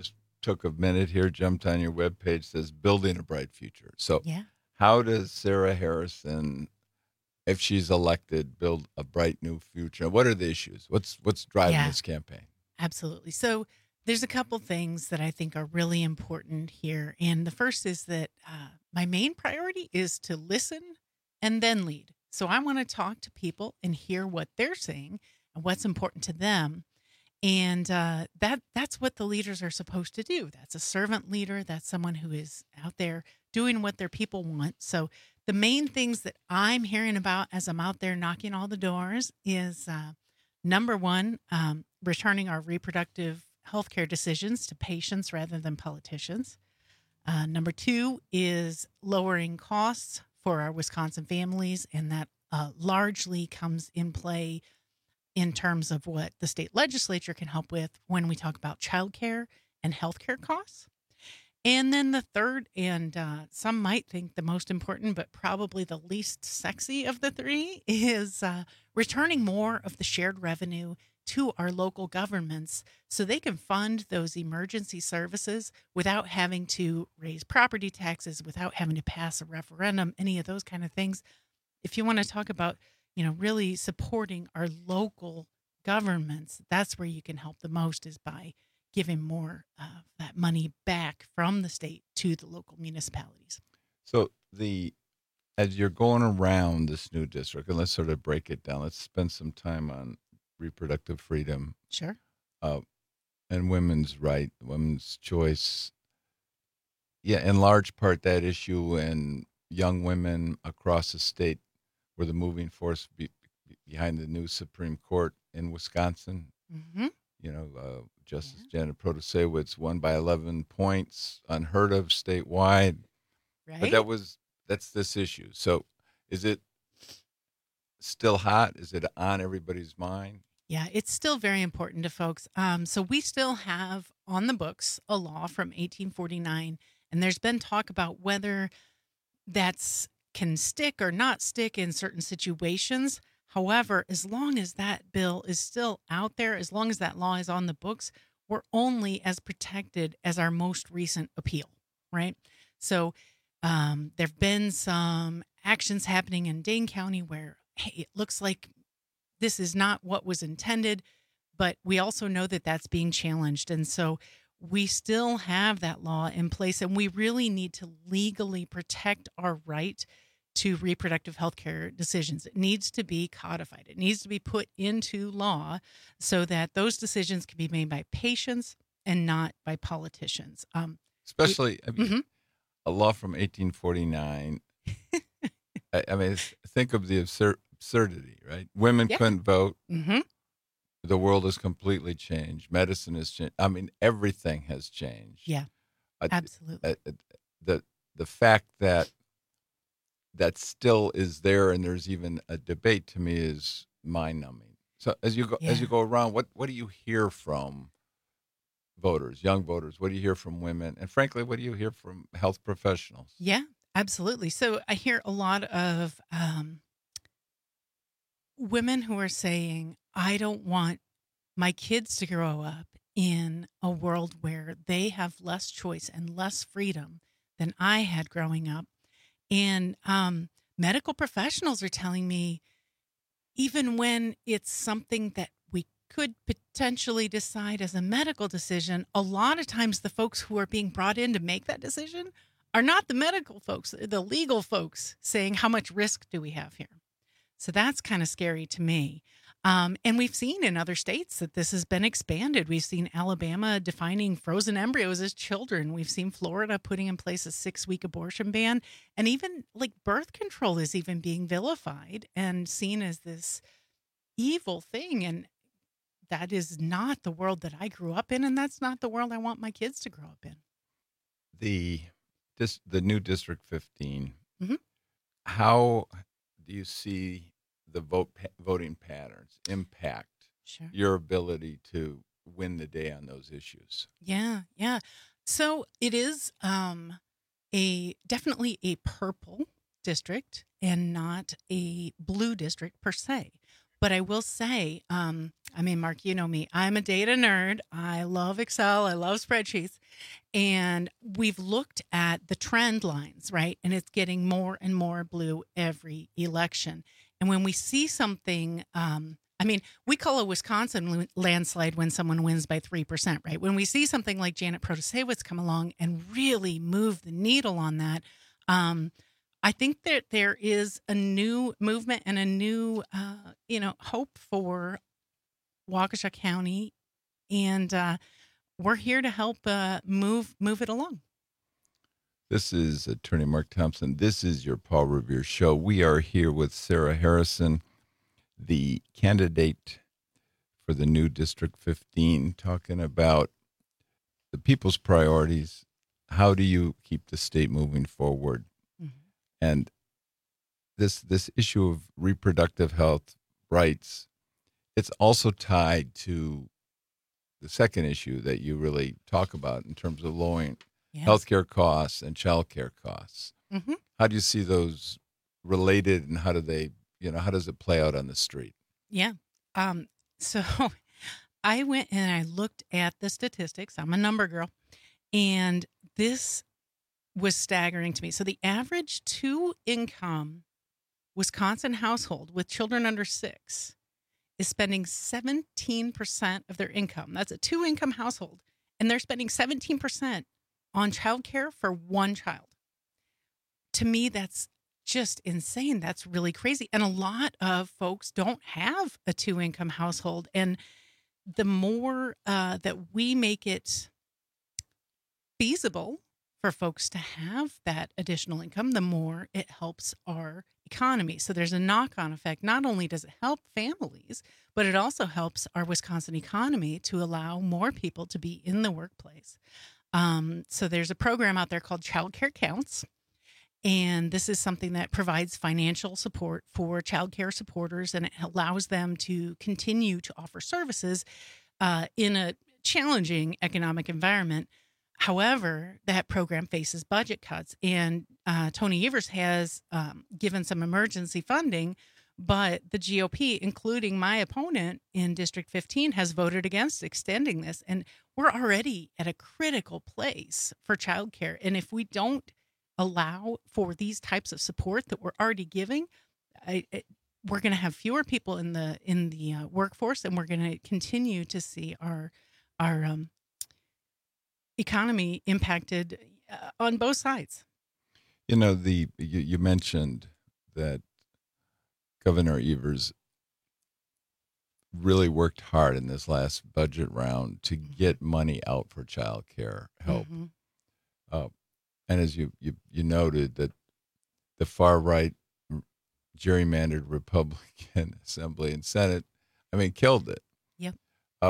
took a minute here, jumped on your webpage, says building a bright future. So Yeah. how does Sarah Harrison, if she's elected, build a bright new future? What are the issues? What's what's driving Yeah. this campaign? Absolutely. So there's a couple things that I think are really important here. And the first is that uh, my main priority is to listen and then lead. So I want to talk to people and hear what they're saying and what's important to them. And uh, that that's what the leaders are supposed to do. That's a servant leader. That's someone who is out there doing what their people want. So the main things that I'm hearing about as I'm out there knocking all the doors is uh, number one, um, returning our reproductive healthcare decisions to patients rather than politicians. Uh, number two is lowering costs for our Wisconsin families, and that uh, largely comes in play in terms of what the state legislature can help with when we talk about childcare and healthcare costs. And then the third, and uh, some might think the most important, but probably the least sexy of the three, is uh, returning more of the shared revenue to our local governments so they can fund those emergency services without having to raise property taxes, without having to pass a referendum, any of those kind of things. If you want to talk about, you know, really supporting our local governments, that's where you can help the most, is by giving more of that money back from the state to the local municipalities. So the as you're going around this new district, and let's sort of break it down. Let's spend some time on reproductive freedom. Sure. Uh, and women's right, women's choice. Yeah, in large part that issue, and young women across the state were the moving force be, behind the new Supreme Court in Wisconsin. Mm-hmm. You know, uh, Justice yeah. Janet Protasiewicz won by eleven points, unheard of statewide. Right. But that was that's this issue. So, is it still hot? Is it on everybody's mind? Yeah, it's still very important to folks. Um, so we still have on the books a law from eighteen forty-nine, and there's been talk about whether that's can stick or not stick in certain situations. However, as long as that bill is still out there, as long as that law is on the books, we're only as protected as our most recent appeal, right? So um, there have been some actions happening in Dane County where, hey, it looks like this is not what was intended, but we also know that that's being challenged. And so we still have that law in place, and we really need to legally protect our right to reproductive health care decisions. It needs to be codified. It needs to be put into law so that those decisions can be made by patients and not by politicians. Um, Especially, it, I mean, mm-hmm. a law from eighteen forty-nine. I, I mean, think of the absur- absurdity, right? Women Yeah. couldn't vote. Mm-hmm. The world has completely changed. Medicine has changed. I mean, everything has changed. Yeah, Uh, absolutely. uh, uh, the the fact that that still is there, and there's even a debate, to me, is mind-numbing. So as you go as Yeah. you go around, what what do you hear from voters, young voters? What do you hear from women? And frankly, what do you hear from health professionals? Yeah, absolutely. So I hear a lot of um, women who are saying, I don't want my kids to grow up in a world where they have less choice and less freedom than I had growing up. And um, medical professionals are telling me, even when it's something that we could potentially decide as a medical decision, a lot of times the folks who are being brought in to make that decision are not the medical folks, the legal folks saying, how much risk do we have here? So that's kind of scary to me. Um, and we've seen in other states that this has been expanded. We've seen Alabama defining frozen embryos as children. We've seen Florida putting in place a six-week abortion ban. And even like birth control is even being vilified and seen as this evil thing. And that is not the world that I grew up in. And that's not the world I want my kids to grow up in. The this the new District fifteen. Mhm. How do you see the vote pa- voting patterns impact Sure. your ability to win the day on those issues? Yeah, yeah. So it is um, a definitely a purple district and not a blue district per se. But I will say, um, I mean, Mark, you know me. I'm a data nerd. I love Excel. I love spreadsheets. And we've looked at the trend lines, right? And it's getting more and more blue every election. And when we see something, um, I mean, we call a Wisconsin landslide when someone wins by three percent, right? When we see something like Janet Protasewicz come along and really move the needle on that, um, I think that there is a new movement and a new, uh, you know, hope for Waukesha County, and uh, we're here to help uh, move move it along. This is Attorney Mark Thompson. This is your Paul Revere Show. We are here with Sarah Harrison, the candidate for the new District fifteen, talking about the people's priorities. How do you keep the state moving forward? Mm-hmm. And this this issue of reproductive health rights, it's also tied to the second issue that you really talk about in terms of lowering yes. healthcare costs and childcare costs. Mm-hmm. How do you see those related, and how do they, you know, how does it play out on the street? Yeah. Um, so I went and I looked at the statistics. I'm a number girl. And this was staggering to me. So the average two income Wisconsin household with children under six is spending seventeen percent of their income. That's a two income household. And they're spending seventeen percent on childcare for one child. To me, that's just insane. That's really crazy. And a lot of folks don't have a two income household. And the more uh, that we make it feasible for folks to have that additional income, the more it helps our economy. So there's a knock-on effect. Not only does it help families, but it also helps our Wisconsin economy to allow more people to be in the workplace. Um, so there's a program out there called Child Care Counts. And this is something that provides financial support for child care supporters, and it allows them to continue to offer services uh, in a challenging economic environment. However, that program faces budget cuts, and uh, Tony Evers has um, given some emergency funding, but the G O P, including my opponent in District fifteen, has voted against extending this. And we're already at a critical place for childcare. And if we don't allow for these types of support that we're already giving, I, I, we're going to have fewer people in the in the uh, workforce, and we're going to continue to see our our um, economy impacted uh, on both sides. You know, the you, you mentioned that Governor Evers really worked hard in this last budget round to get money out for child care help. Mm-hmm. Uh, and as you, you, you noted, that the far right gerrymandered Republican Assembly and Senate, I mean, killed it. Yep. Uh,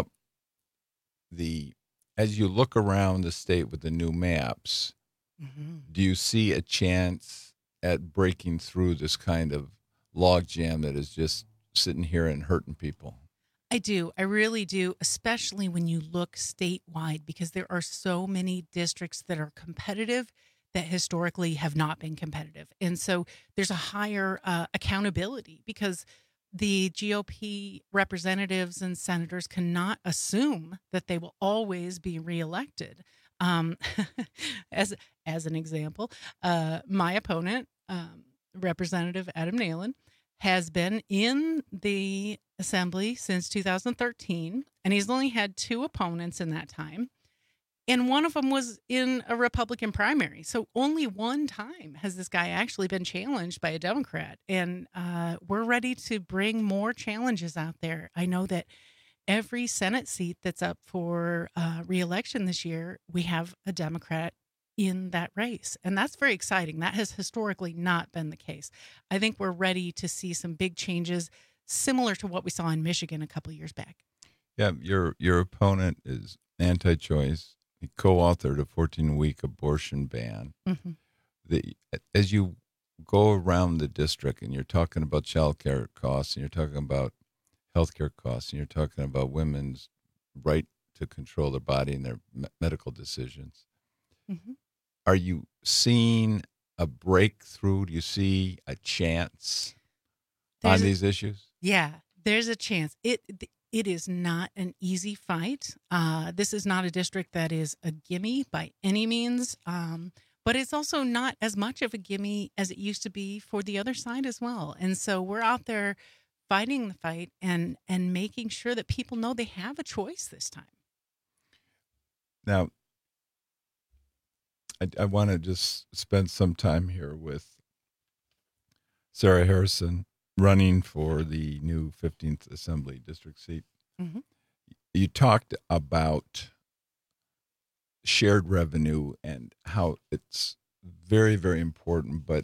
the As you look around the state with the new maps, mm-hmm. do you see a chance at breaking through this kind of logjam that is just sitting here and hurting people? I do. I really do, especially when you look statewide, because there are so many districts that are competitive that historically have not been competitive. And so there's a higher uh, accountability, because the G O P representatives and senators cannot assume that they will always be reelected. Um, as as an example, uh, my opponent, um, Representative Adam Nalen, has been in the Assembly since two thousand thirteen, and he's only had two opponents in that time. And one of them was in a Republican primary. So only one time has this guy actually been challenged by a Democrat. And uh, we're ready to bring more challenges out there. I know that every Senate seat that's up for uh, reelection this year, we have a Democrat in that race. And that's very exciting. That has historically not been the case. I think we're ready to see some big changes similar to what we saw in Michigan a couple of years back. Yeah, your your opponent is anti-choice. He co-authored a fourteen-week abortion ban. Mm-hmm. The, as you go around the district and you're talking about child care costs, and you're talking about healthcare costs, and you're talking about women's right to control their body and their me- medical decisions, mm-hmm. are you seeing a breakthrough? Do you see a chance there's on these a, issues? Yeah, there's a chance. It it is not an easy fight. Uh, this is not a district that is a gimme by any means, um, but it's also not as much of a gimme as it used to be for the other side as well. And so we're out there fighting the fight and and making sure that people know they have a choice this time. Now, I, I want to just spend some time here with Sarah Harrison, running for the new fifteenth Assembly District seat. Mm-hmm. You talked about shared revenue and how it's very, very important, but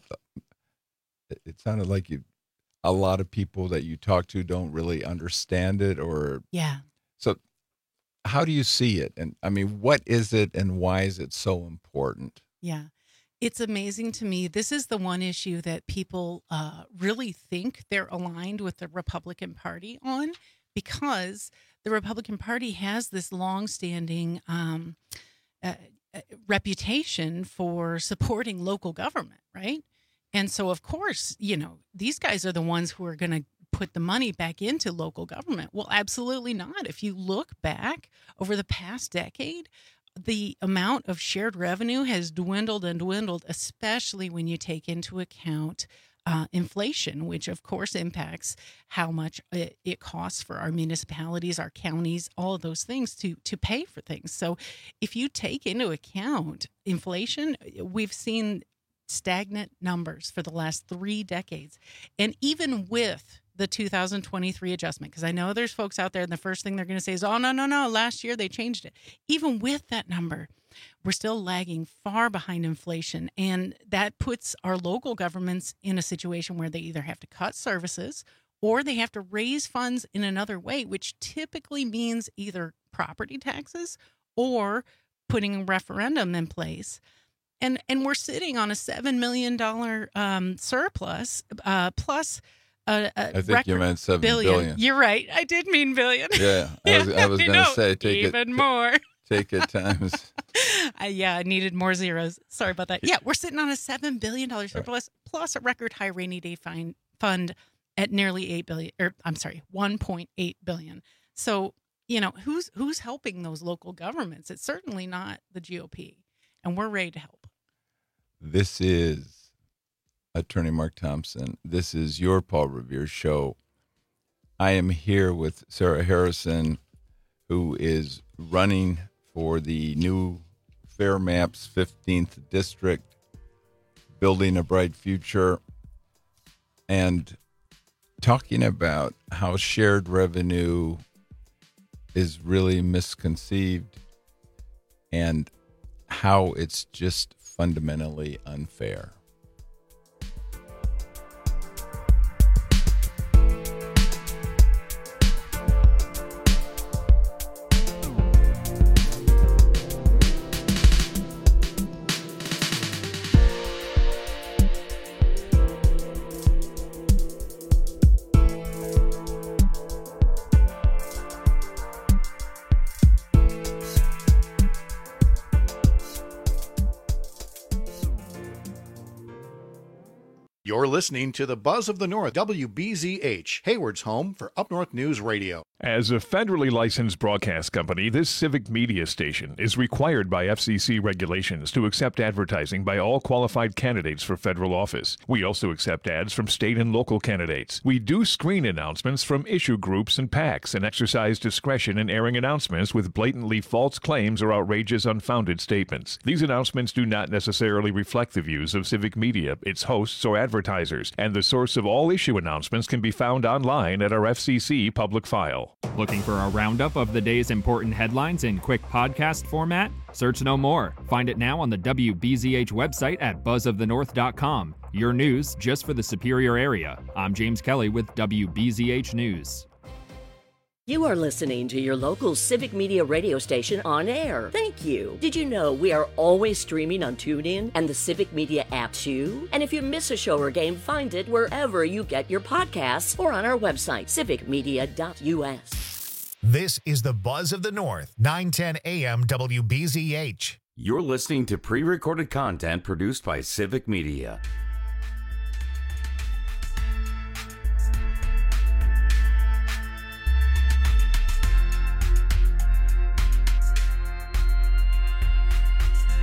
it sounded like you, a lot of people that you talk to don't really understand it, or yeah. So how do you see it? And I mean, what is it and why is it so important? Yeah. It's amazing to me. This is the one issue that people uh, really think they're aligned with the Republican Party on, because the Republican Party has this longstanding um, uh, reputation for supporting local government, right? And so, of course, you know, these guys are the ones who are going to put the money back into local government. Well, absolutely not. If you look back over the past decade, the amount of shared revenue has dwindled and dwindled, especially when you take into account uh, inflation, which of course impacts how much it, it costs for our municipalities, our counties, all of those things to to pay for things. So if you take into account inflation, we've seen stagnant numbers for the last three decades. And even with the two thousand twenty-three adjustment, because I know there's folks out there and the first thing they're going to say is, oh, no, no, no, last year they changed it. Even with that number, we're still lagging far behind inflation. And that puts our local governments in a situation where they either have to cut services or they have to raise funds in another way, which typically means either property taxes or putting a referendum in place. And and we're sitting on a seven million dollars um, surplus uh, plus a, a I think you meant seven billion. billion. You're right. I did mean billion. Yeah, I was, I was going to say take even it even more. Take it times. uh, yeah, I needed more zeros. Sorry about that. Yeah, we're sitting on a seven billion dollars surplus right. plus a record high rainy day fine fund at nearly eight billion dollars, or I'm sorry, one point eight billion dollars. So, you know, who's who's helping those local governments? It's certainly not the G O P, and we're ready to help. This is Attorney Mark Thompson. This is your Paul Revere show. I am here with Sarah Harrison, who is running for the new Fair Maps fifteenth District, Building a Bright Future, and talking about how shared revenue is really misconceived and how it's just fundamentally unfair. You're listening to the Buzz of the North, W B Z H, Hayward's home for Up North News Radio. As a federally licensed broadcast company, this civic media station is required by F C C regulations to accept advertising by all qualified candidates for federal office. We also accept ads from state and local candidates. We do screen announcements from issue groups and PACs and exercise discretion in airing announcements with blatantly false claims or outrageous, unfounded statements. These announcements do not necessarily reflect the views of civic media, its hosts, or advertisers, and the source of all issue announcements can be found online at our F C C public file. Looking for a roundup of the day's important headlines in quick podcast format? Search no more. Find it now on the W B Z H website at buzz of the north dot com. Your news just for the Superior area. I'm James Kelly with W B Z H News. You are listening to your local Civic Media radio station on air. Thank you. Did you know we are always streaming on TuneIn and the Civic Media app too? And if you miss a show or game, find it wherever you get your podcasts or on our website, civic media dot U S. This is the Buzz of the North, nine ten A M W B Z H. You're listening to pre-recorded content produced by Civic Media.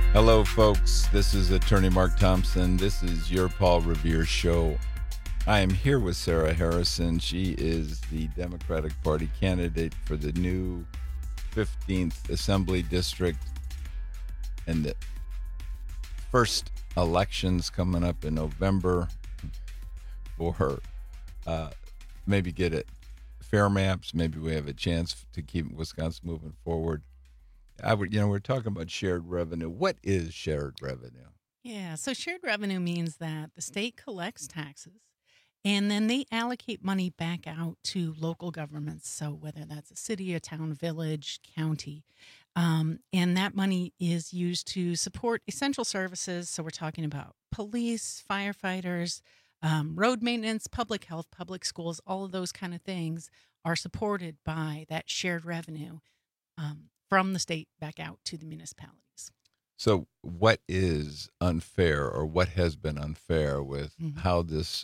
Hello, folks. This is Attorney Mark Thompson. This is your Paul Revere Show. I am here with Sarah Harrison. She is the Democratic Party candidate for the new fifteenth Assembly District. And the first elections coming up in November for her. Uh, maybe get it fair maps. Maybe we have a chance to keep Wisconsin moving forward. I would, you know, we're talking about shared revenue. What is shared revenue? Yeah, so shared revenue means that the state collects taxes and then they allocate money back out to local governments. So whether that's a city, a town, village, county, um, and that money is used to support essential services. So we're talking about police, firefighters, um, road maintenance, public health, public schools, all of those kind of things are supported by that shared revenue. Um, from the state back out to the municipalities. So what is unfair, or what has been unfair with mm-hmm. how this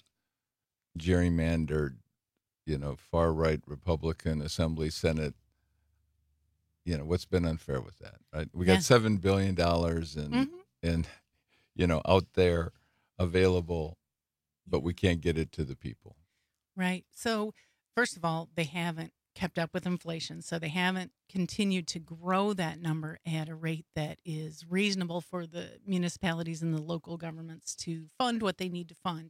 gerrymandered, you know, far-right Republican Assembly, Senate, you know, what's been unfair with that, right? We got yeah. seven billion dollars and, mm-hmm. and, you know, out there available, but we can't get it to the people. Right. So first of all, they haven't kept up with inflation. So they haven't continued to grow that number at a rate that is reasonable for the municipalities and the local governments to fund what they need to fund.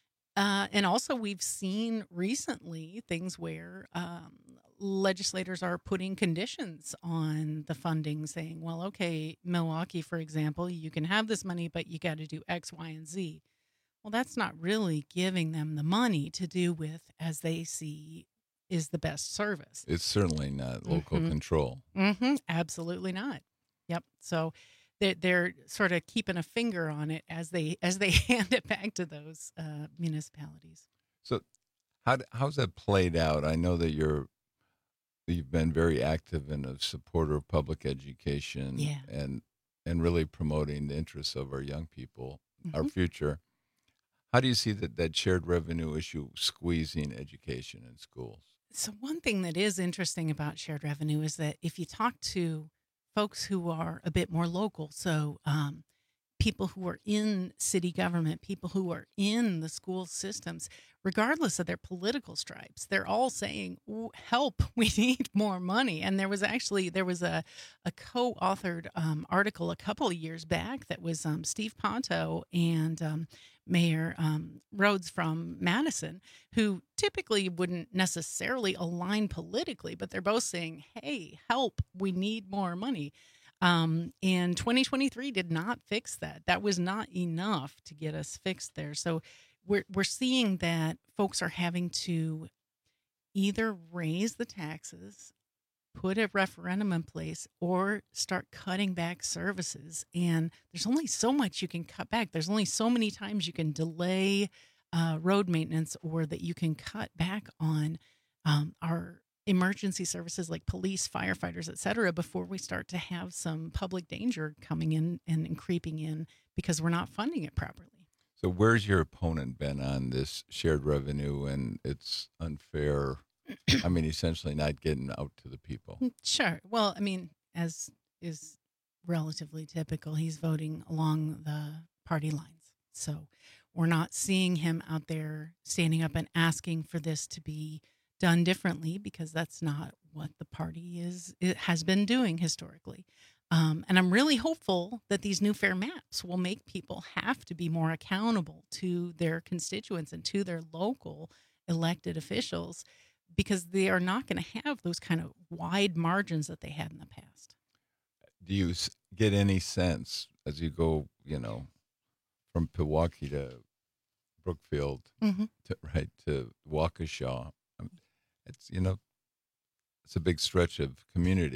Uh, and also we've seen recently things where um, legislators are putting conditions on the funding, saying, well, okay, Milwaukee, for example, you can have this money, but you got to do X, Y, and Z. Well, that's not really giving them the money to do with as they see is the best service. It's certainly not local mm-hmm. control. Mm-hmm. Absolutely not. Yep. So they're, they're sort of keeping a finger on it as they as they hand it back to those uh, municipalities. So how how's that played out? I know that you're you've been very active and a supporter of public education yeah. and and really promoting the interests of our young people, mm-hmm. our future. How do you see that, that shared revenue issue squeezing education in schools? So one thing that is interesting about shared revenue is that if you talk to folks who are a bit more local, so um, people who are in city government, people who are in the school systems, regardless of their political stripes, they're all saying, help, we need more money. And there was actually, there was a, a co-authored um, article a couple of years back that was um, Steve Ponto and um, Mayor um, Rhodes from Madison, who typically wouldn't necessarily align politically, but they're both saying, hey, help, we need more money. Um, and twenty twenty-three did not fix that. That was not enough to get us fixed there. So we're we're seeing that folks are having to either raise the taxes, put a referendum in place, or start cutting back services. And there's only so much you can cut back. There's only so many times you can delay uh, road maintenance, or that you can cut back on um, our emergency services like police, firefighters, et cetera, before we start to have some public danger coming in and, and creeping in because we're not funding it properly. So where's your opponent been on this shared revenue and it's unfair? I mean, essentially not getting out to the people. Sure. Well, I mean, as is relatively typical, he's voting along the party lines. So we're not seeing him out there standing up and asking for this to be done differently, because that's not what the party is it has been doing historically. Um, and I'm really hopeful that these new fair maps will make people have to be more accountable to their constituents and to their local elected officials, because they are not going to have those kind of wide margins that they had in the past. Do you get any sense as you go, you know, from Pewaukee to Brookfield, mm-hmm. to, right, to Waukesha? It's, you know, it's a big stretch of community.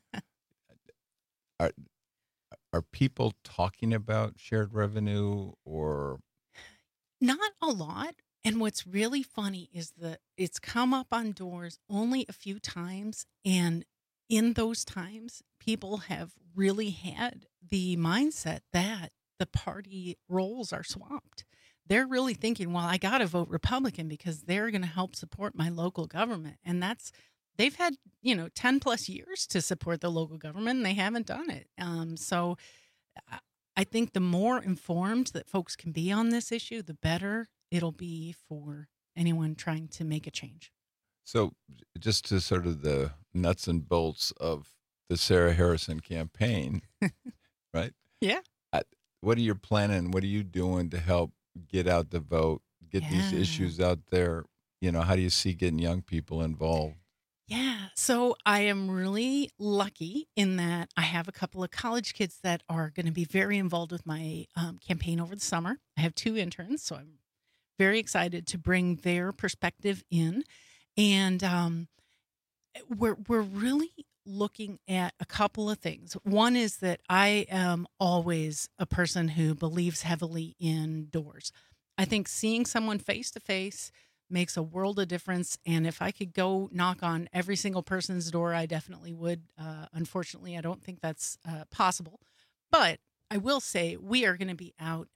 are are people talking about shared revenue, or not a lot? And what's really funny is that it's come up on doors only a few times, and in those times, people have really had the mindset that the party roles are swapped. They're really thinking, well, I got to vote Republican because they're going to help support my local government. And that's, they've had, you know, ten plus years to support the local government, and they haven't done it. Um, so I think the more informed that folks can be on this issue, the better it'll be for anyone trying to make a change. So just to sort of the nuts and bolts of the Sarah Harrison campaign, right? Yeah. I, what are you planning? What are you doing to help get out the vote, get Yeah. these issues out there? You know, how do you see getting young people involved? Yeah. So I am really lucky in that I have a couple of college kids that are going to be very involved with my um, campaign over the summer. I have two interns, so I'm very excited to bring their perspective in. And um, we're we're really looking at a couple of things. One is that I am always a person who believes heavily indoors. I think seeing someone face to face makes a world of difference. And if I could go knock on every single person's door, I definitely would. Uh, unfortunately, I don't think that's uh, possible. But I will say we are going to be out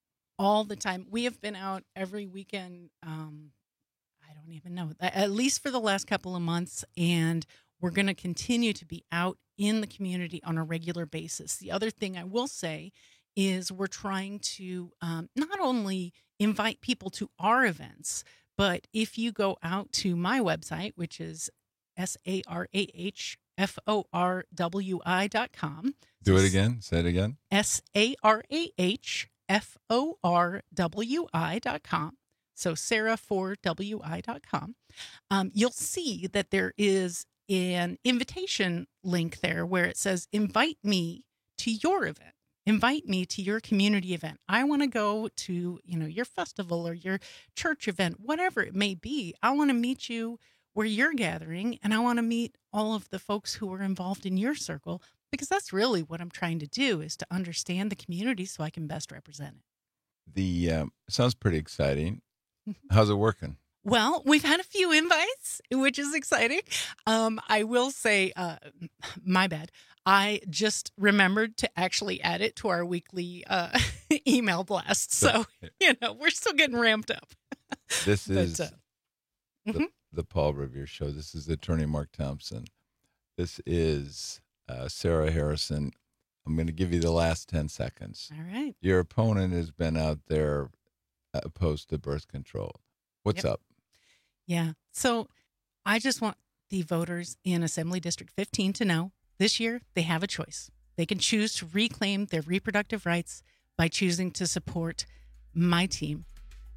all the time. We have been out every weekend. Um, I don't even know, at least for the last couple of months. And we're going to continue to be out in the community on a regular basis. The other thing I will say is we're trying to um, not only invite people to our events, but if you go out to my website, which is S A R A H F O R W I dot com. Do it again. Say it again. S A R A H F O R W I dot com. So Sarah four W I dot com. Um, you'll see that there is an invitation link there where it says, invite me to your event. Invite me to your community event. I want to go to, you know, your festival or your church event, whatever it may be. I want to meet you where you're gathering, and I want to meet all of the folks who are involved in your circle, because that's really what I'm trying to do, is to understand the community so I can best represent it. The um, sounds pretty exciting. How's it working? Well, we've had a few invites, which is exciting. Um, I will say, uh, my bad. I just remembered to actually add it to our weekly uh, email blast. So, you know, we're still getting ramped up. This But, is uh, the, mhm. the Paul Revere Show. This is Attorney Mark Thompson. This is uh, Sarah Harrison. I'm going to give you the last ten seconds. All right. Your opponent has been out there uh, opposed to birth control. What's Yep. up? Yeah. So I just want the voters in Assembly District fifteen to know this year they have a choice. They can choose to reclaim their reproductive rights by choosing to support my team.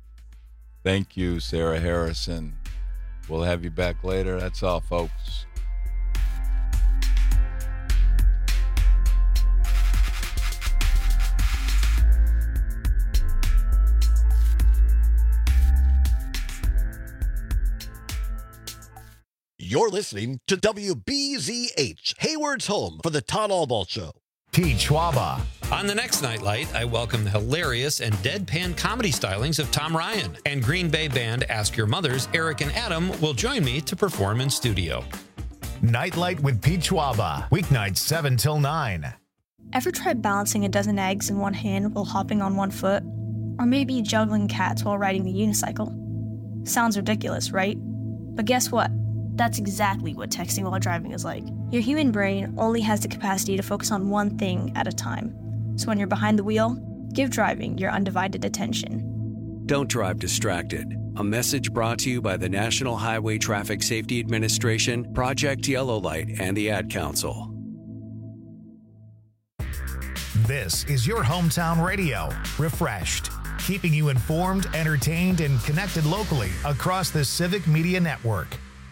Thank you, Sarah Harrison. We'll have you back later. That's all, folks. You're listening to W B Z H, Hayward's home for the Todd Albaugh Show. Pete Schwaba. On the next Nightlight, I welcome the hilarious and deadpan comedy stylings of Tom Ryan. And Green Bay band Ask Your Mothers, Eric and Adam, will join me to perform in studio. Nightlight with Pete Schwaba. Weeknights seven till nine. Ever tried balancing a dozen eggs in one hand while hopping on one foot? Or maybe juggling cats while riding the unicycle? Sounds ridiculous, right? But guess what? That's exactly what texting while driving is like. Your human brain only has the capacity to focus on one thing at a time. So when you're behind the wheel, give driving your undivided attention. Don't drive distracted. A message brought to you by the National Highway Traffic Safety Administration, Project Yellow Light, and the Ad Council. This is your hometown radio. Refreshed. Keeping you informed, entertained, and connected locally across the Civic Media Network.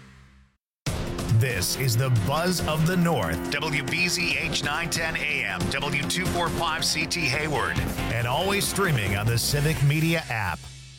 This is the Buzz of the North. W B Z H nine ten A M, W two forty-five C T Hayward, and always streaming on the Civic Media app.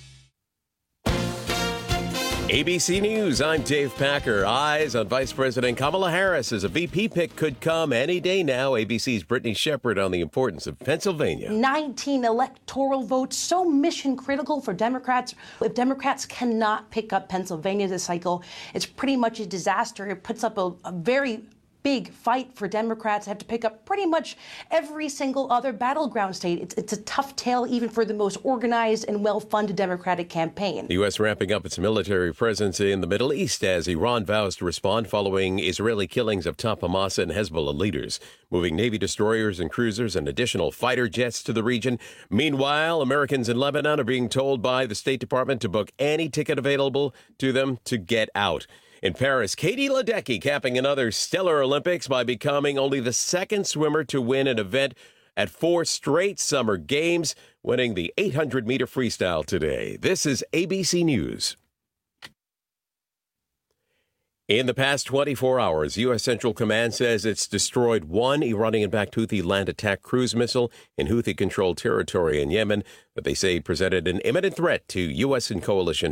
A B C News, I'm Dave Packer. Eyes on Vice President Kamala Harris as a V P pick could come any day now. A B C's Brittany Shepard on the importance of Pennsylvania. nineteen electoral votes, so mission critical for Democrats. If Democrats cannot pick up Pennsylvania this cycle, it's pretty much a disaster. It puts up a, a very big fight for Democrats. They have to pick up pretty much every single other battleground state. It's, it's a tough tale even for the most organized and well-funded Democratic campaign. The U S ramping up its military presence in the Middle East as Iran vows to respond following Israeli killings of top Hamas and Hezbollah leaders, moving Navy destroyers and cruisers and additional fighter jets to the region. Meanwhile, Americans in Lebanon are being told by the State Department to book any ticket available to them to get out. In Paris, Katie Ledecky capping another stellar Olympics by becoming only the second swimmer to win an event at four straight summer games, winning the eight hundred meter freestyle today. This is A B C News. In the past twenty-four hours, U S. Central Command says it's destroyed one Iranian-backed Houthi land attack cruise missile in Houthi-controlled territory in Yemen that they say presented an imminent threat to U S and coalition